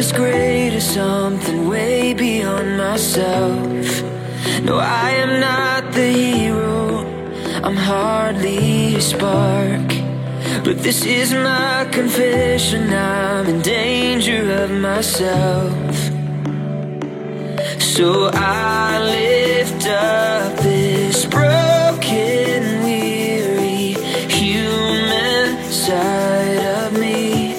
is greater, something way beyond myself. No, I am not the hero, I'm hardly a spark. But this is my confession, I'm in danger of myself. So I lift up this broken, weary human side of me.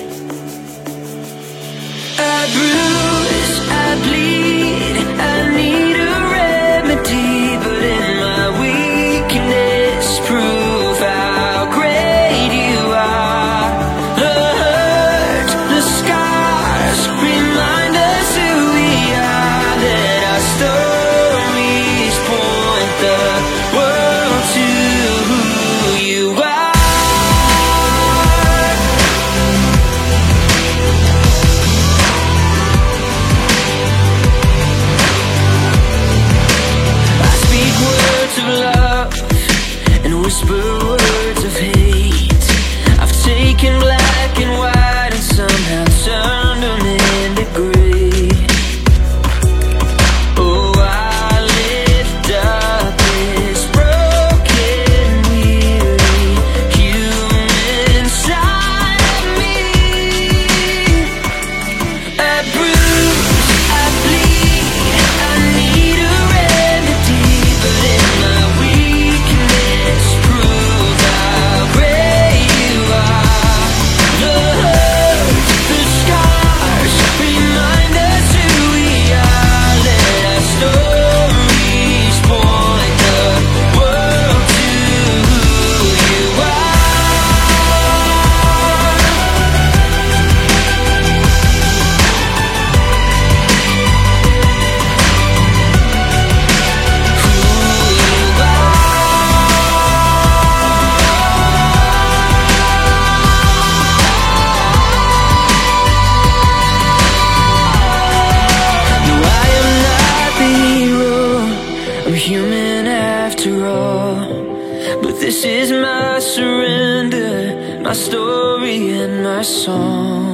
I bruise, I bleed, I need a remedy, but in my weakness prove how great you are. The hurt, the scars remind us who we are, that our stories point the world to who you are. Words of love and whisper words of hate. I've taken black and white and somehow turned them into gray. Oh, I lift up this broken, weary human side of me. I bruise, I bleed, I need a remedy, but in my weakness prove how great you are. The hurt, the scars remind us who we are, let our stories point the world to who you No, I am not the hero, I'm human after all. But this is my surrender, my story and my song.